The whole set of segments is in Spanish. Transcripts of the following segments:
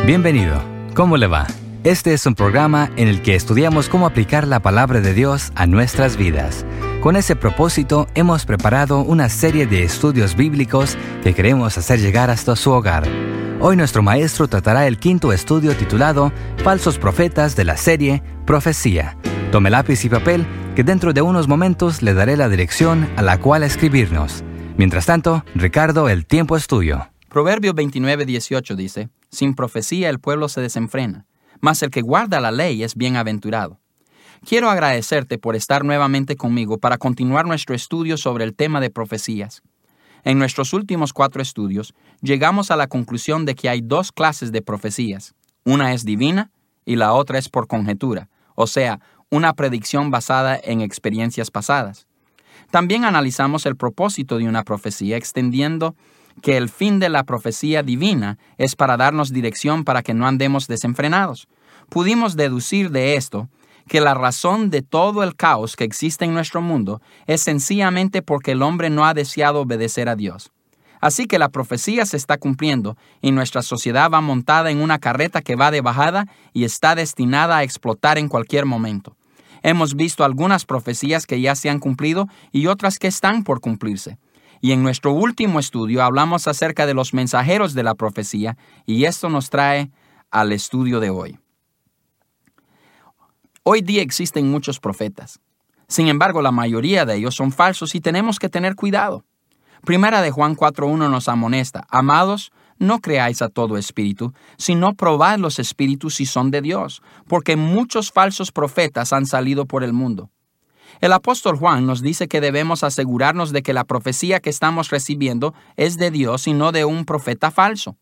Bienvenido. ¿Cómo le va? Este es un programa en el que estudiamos cómo aplicar la palabra de Dios a nuestras vidas. Con ese propósito, hemos preparado una serie de estudios bíblicos que queremos hacer llegar hasta su hogar. Hoy nuestro maestro tratará el quinto estudio titulado Falsos Profetas de la serie Profecía. Tome lápiz y papel, que dentro de unos momentos le daré la dirección a la cual escribirnos. Mientras tanto, Ricardo, el tiempo es tuyo. Proverbios 29:18 dice: Sin profecía el pueblo se desenfrena, mas el que guarda la ley es bienaventurado. Quiero agradecerte por estar nuevamente conmigo para continuar nuestro estudio sobre el tema de profecías. En nuestros últimos 4 estudios, llegamos a la conclusión de que hay 2 clases de profecías. Una es divina y la otra es por conjetura, o sea, una predicción basada en experiencias pasadas. También analizamos el propósito de una profecía, extendiendo que el fin de la profecía divina es para darnos dirección para que no andemos desenfrenados. Pudimos deducir de esto que la razón de todo el caos que existe en nuestro mundo es sencillamente porque el hombre no ha deseado obedecer a Dios. Así que la profecía se está cumpliendo y nuestra sociedad va montada en una carreta que va de bajada y está destinada a explotar en cualquier momento. Hemos visto algunas profecías que ya se han cumplido y otras que están por cumplirse. Y en nuestro último estudio hablamos acerca de los mensajeros de la profecía, y esto nos trae al estudio de hoy. Hoy día existen muchos profetas. Sin embargo, la mayoría de ellos son falsos y tenemos que tener cuidado. Primera de Juan 4:1 nos amonesta: Amados, no creáis a todo espíritu, sino probad los espíritus si son de Dios, porque muchos falsos profetas han salido por el mundo. El apóstol Juan nos dice que debemos asegurarnos de que la profecía que estamos recibiendo es de Dios y no de un profeta falso.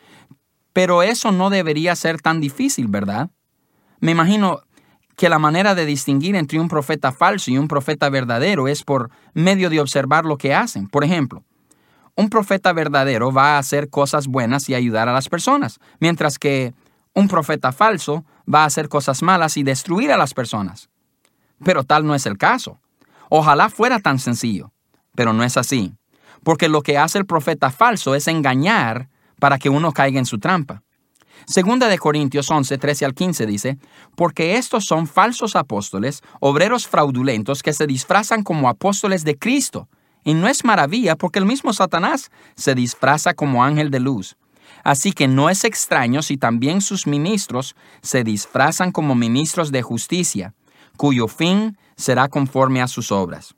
Pero eso no debería ser tan difícil, ¿verdad? Me imagino que la manera de distinguir entre un profeta falso y un profeta verdadero es por medio de observar lo que hacen. Por ejemplo, un profeta verdadero va a hacer cosas buenas y ayudar a las personas, mientras que un profeta falso va a hacer cosas malas y destruir a las personas. Pero tal no es el caso. Ojalá fuera tan sencillo, pero no es así, porque lo que hace el profeta falso es engañar para que uno caiga en su trampa. Segunda de Corintios 11:13-15 dice: Porque estos son falsos apóstoles, obreros fraudulentos que se disfrazan como apóstoles de Cristo. Y no es maravilla, porque el mismo Satanás se disfraza como ángel de luz. Así que no es extraño si también sus ministros se disfrazan como ministros de justicia, cuyo fin será conforme a sus obras.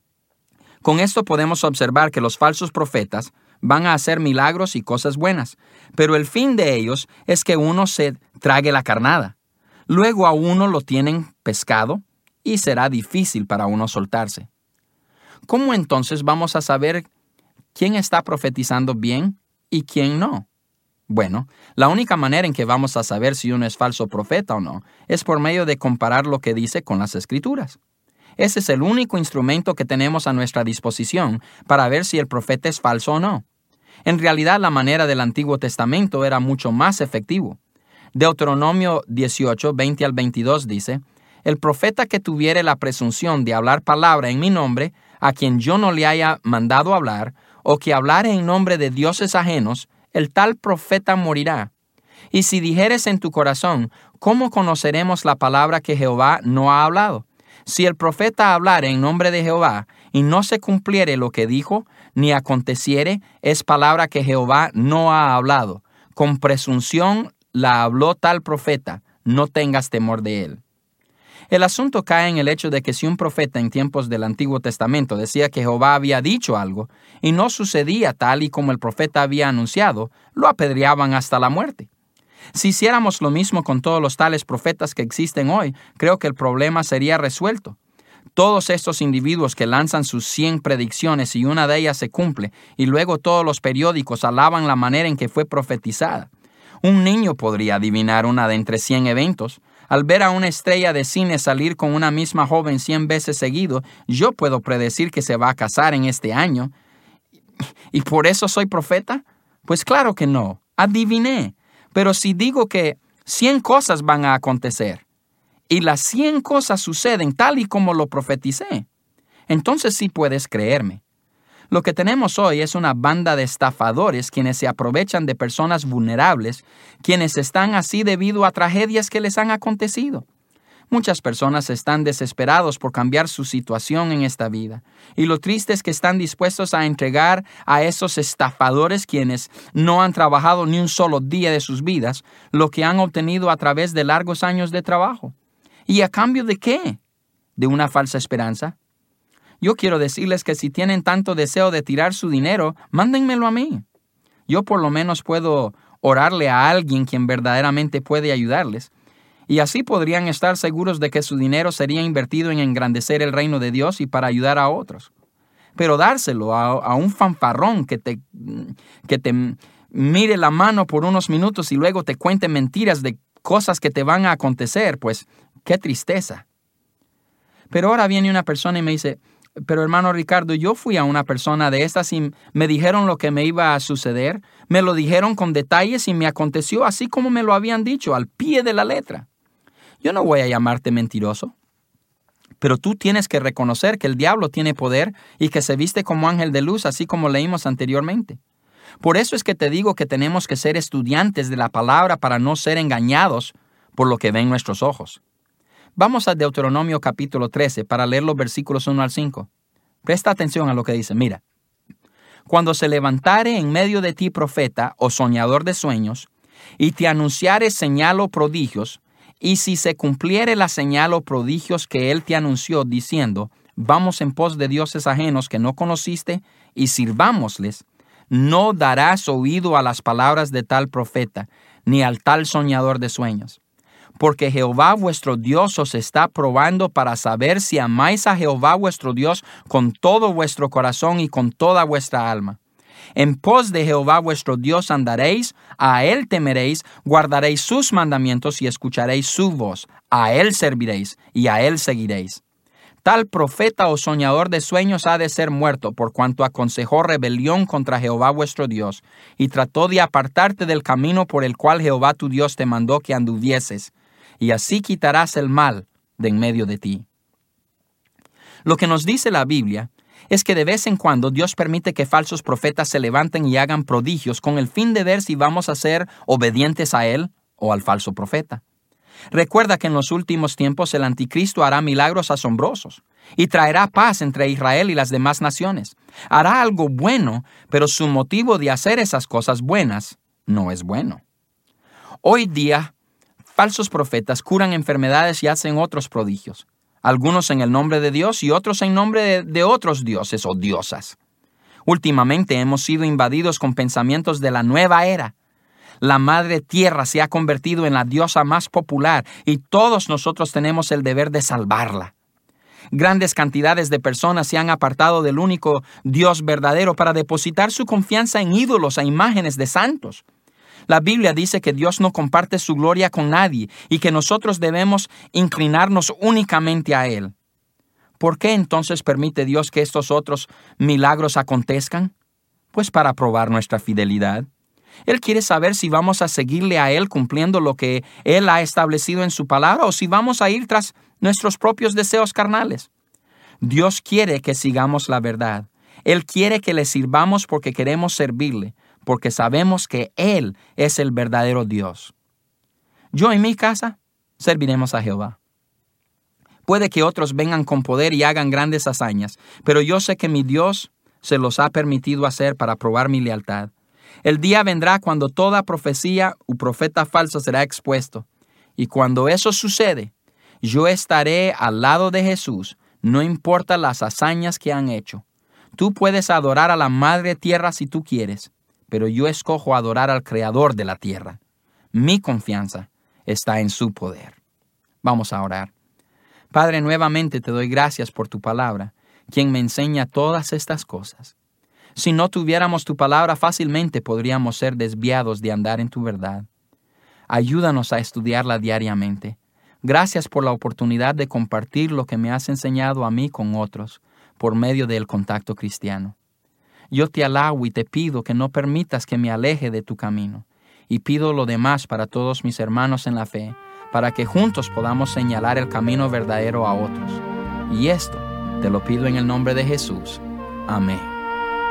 Con esto podemos observar que los falsos profetas van a hacer milagros y cosas buenas, pero el fin de ellos es que uno se trague la carnada. Luego a uno lo tienen pescado y será difícil para uno soltarse. ¿Cómo entonces vamos a saber quién está profetizando bien y quién no? Bueno, la única manera en que vamos a saber si uno es falso profeta o no es por medio de comparar lo que dice con las Escrituras. Ese es el único instrumento que tenemos a nuestra disposición para ver si el profeta es falso o no. En realidad, la manera del Antiguo Testamento era mucho más efectivo. Deuteronomio 18:20-22 dice: El profeta que tuviere la presunción de hablar palabra en mi nombre, a quien yo no le haya mandado hablar, o que hablare en nombre de dioses ajenos, el tal profeta morirá. Y si dijeres en tu corazón: ¿cómo conoceremos la palabra que Jehová no ha hablado? Si el profeta hablare en nombre de Jehová, y no se cumpliere lo que dijo, ni aconteciere, es palabra que Jehová no ha hablado. Con presunción la habló tal profeta, no tengas temor de él. El asunto cae en el hecho de que si un profeta en tiempos del Antiguo Testamento decía que Jehová había dicho algo y no sucedía tal y como el profeta había anunciado, lo apedreaban hasta la muerte. Si hiciéramos lo mismo con todos los tales profetas que existen hoy, creo que el problema sería resuelto. Todos estos individuos que lanzan sus 100 predicciones y una de ellas se cumple, y luego todos los periódicos alaban la manera en que fue profetizada. Un niño podría adivinar una de entre 100 eventos. Al ver a una estrella de cine salir con una misma joven 100 veces seguido, yo puedo predecir que se va a casar en este año. ¿Y por eso soy profeta? Pues claro que no. Adiviné. Pero si digo que 100 cosas van a acontecer, y las 100 cosas suceden tal y como lo profeticé, entonces sí puedes creerme. Lo que tenemos hoy es una banda de estafadores quienes se aprovechan de personas vulnerables, quienes están así debido a tragedias que les han acontecido. Muchas personas están desesperados por cambiar su situación en esta vida. Y lo triste es que están dispuestos a entregar a esos estafadores quienes no han trabajado ni un solo día de sus vidas, lo que han obtenido a través de largos años de trabajo. ¿Y a cambio de qué? ¿De una falsa esperanza? Yo quiero decirles que si tienen tanto deseo de tirar su dinero, mándenmelo a mí. Yo por lo menos puedo orarle a alguien quien verdaderamente puede ayudarles. Y así podrían estar seguros de que su dinero sería invertido en engrandecer el reino de Dios y para ayudar a otros. Pero dárselo a un fanfarrón que te mire la mano por unos minutos y luego te cuente mentiras de cosas que te van a acontecer, pues qué tristeza. Pero ahora viene una persona y me dice, pero hermano Ricardo, yo fui a una persona de estas y me dijeron lo que me iba a suceder, me lo dijeron con detalles y me aconteció así como me lo habían dicho, al pie de la letra. Yo no voy a llamarte mentiroso, pero tú tienes que reconocer que el diablo tiene poder y que se viste como ángel de luz, así como leímos anteriormente. Por eso es que te digo que tenemos que ser estudiantes de la palabra para no ser engañados por lo que ven nuestros ojos. Vamos a Deuteronomio capítulo 13 para leer los versículos 1 al 5. Presta atención a lo que dice. Mira, cuando se levantare en medio de ti profeta o soñador de sueños, y te anunciare señal o prodigios, y si se cumpliere la señal o prodigios que él te anunció, diciendo, vamos en pos de dioses ajenos que no conociste, y sirvámosles, no darás oído a las palabras de tal profeta, ni al tal soñador de sueños. Porque Jehová vuestro Dios os está probando para saber si amáis a Jehová vuestro Dios con todo vuestro corazón y con toda vuestra alma. En pos de Jehová vuestro Dios andaréis, a él temeréis, guardaréis sus mandamientos y escucharéis su voz. A él serviréis y a él seguiréis. Tal profeta o soñador de sueños ha de ser muerto, por cuanto aconsejó rebelión contra Jehová vuestro Dios, y trató de apartarte del camino por el cual Jehová tu Dios te mandó que anduvieses, y así quitarás el mal de en medio de ti. Lo que nos dice la Biblia es que de vez en cuando Dios permite que falsos profetas se levanten y hagan prodigios con el fin de ver si vamos a ser obedientes a Él o al falso profeta. Recuerda que en los últimos tiempos el anticristo hará milagros asombrosos y traerá paz entre Israel y las demás naciones. Hará algo bueno, pero su motivo de hacer esas cosas buenas no es bueno. Hoy día, falsos profetas curan enfermedades y hacen otros prodigios, algunos en el nombre de Dios y otros en nombre de otros dioses o diosas. Últimamente hemos sido invadidos con pensamientos de la nueva era. La madre tierra se ha convertido en la diosa más popular y todos nosotros tenemos el deber de salvarla. Grandes cantidades de personas se han apartado del único Dios verdadero para depositar su confianza en ídolos e imágenes de santos. La Biblia dice que Dios no comparte su gloria con nadie y que nosotros debemos inclinarnos únicamente a Él. ¿Por qué entonces permite Dios que estos otros milagros acontezcan? Pues para probar nuestra fidelidad. Él quiere saber si vamos a seguirle a Él cumpliendo lo que Él ha establecido en su palabra o si vamos a ir tras nuestros propios deseos carnales. Dios quiere que sigamos la verdad. Él quiere que le sirvamos porque queremos servirle, porque sabemos que Él es el verdadero Dios. Yo en mi casa serviremos a Jehová. Puede que otros vengan con poder y hagan grandes hazañas, pero yo sé que mi Dios se los ha permitido hacer para probar mi lealtad. El día vendrá cuando toda profecía u profeta falso será expuesto. Y cuando eso sucede, yo estaré al lado de Jesús, no importa las hazañas que han hecho. Tú puedes adorar a la Madre Tierra si tú quieres, pero yo escojo adorar al Creador de la tierra. Mi confianza está en su poder. Vamos a orar. Padre, nuevamente te doy gracias por tu palabra, quien me enseña todas estas cosas. Si no tuviéramos tu palabra, fácilmente podríamos ser desviados de andar en tu verdad. Ayúdanos a estudiarla diariamente. Gracias por la oportunidad de compartir lo que me has enseñado a mí con otros, por medio del contacto cristiano. Yo te alabo y te pido que no permitas que me aleje de tu camino, y pido lo demás para todos mis hermanos en la fe, para que juntos podamos señalar el camino verdadero a otros. Y esto te lo pido en el nombre de Jesús. Amén.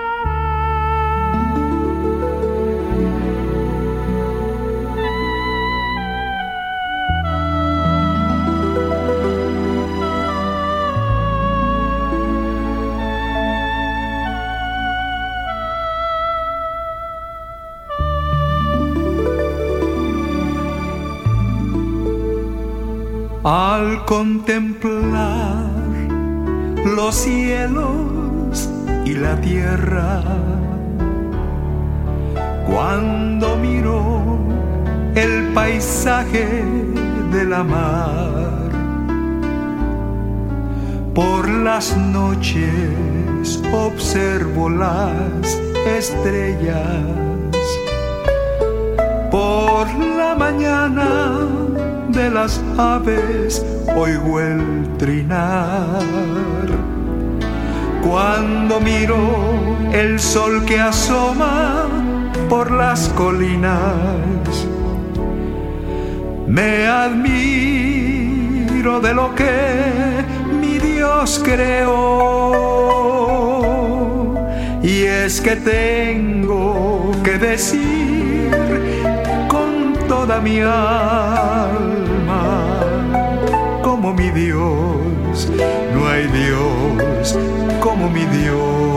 Al contemplar los cielos y la tierra, cuando miro el paisaje de la mar, por las noches observo las estrellas, por la mañana de las aves oigo el trinar. Cuando miro el sol que asoma por las colinas, me admiro de lo que mi Dios creó. Y es que tengo que decir con toda mi alma, como mi Dios, no hay Dios como mi Dios.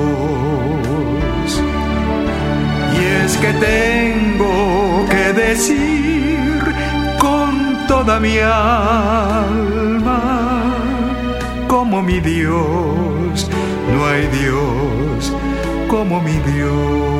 Y es que tengo que decir con toda mi alma, como mi Dios, no hay Dios como mi Dios.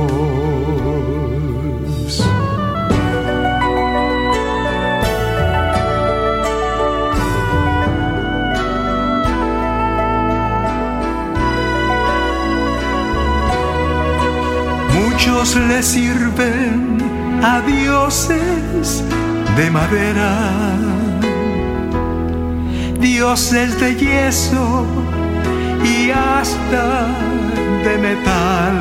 Muchos le sirven a dioses de madera, dioses de yeso y hasta de metal,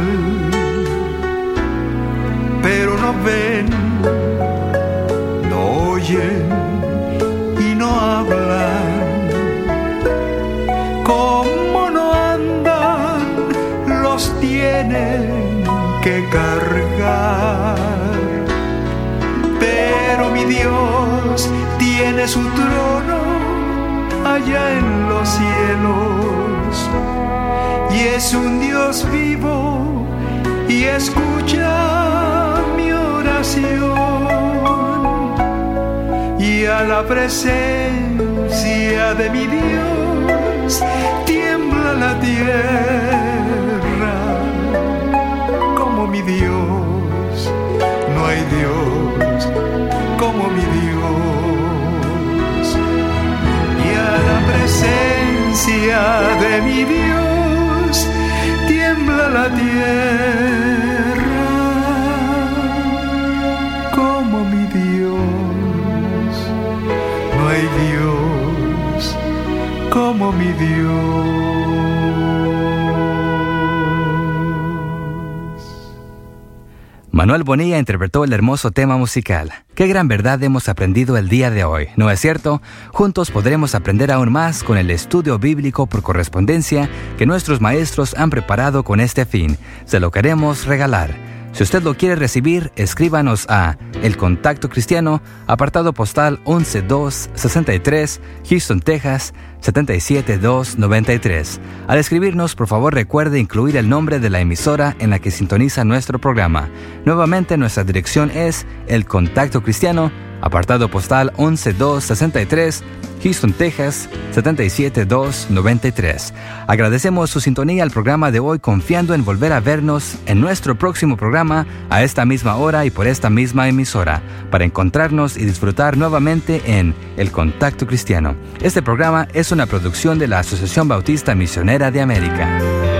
pero no ven, no oyen y no hablan. Como no andan, los tienen que cargar. Pero mi Dios tiene su trono allá en los cielos, y es un Dios vivo y escucha mi oración. Y a la presencia de mi Dios tiembla la tierra. Como mi Dios, no hay Dios como mi Dios. Y a la presencia de mi Dios tiembla la tierra. Como mi Dios, no hay Dios como mi Dios. Manuel Bonilla interpretó el hermoso tema musical. Qué gran verdad hemos aprendido el día de hoy, ¿no es cierto? Juntos podremos aprender aún más con el estudio bíblico por correspondencia que nuestros maestros han preparado con este fin. Se lo queremos regalar. Si usted lo quiere recibir, escríbanos a El Contacto Cristiano, apartado postal 11263, Houston, Texas, 77293. Al escribirnos, por favor recuerde incluir el nombre de la emisora en la que sintoniza nuestro programa. Nuevamente, nuestra dirección es El Contacto Cristiano, apartado postal 11263, Houston, Texas, 77293. Agradecemos su sintonía al programa de hoy, confiando en volver a vernos en nuestro próximo programa a esta misma hora y por esta misma emisora, para encontrarnos y disfrutar nuevamente en El Contacto Cristiano. Este programa es una producción de la Asociación Bautista Misionera de América.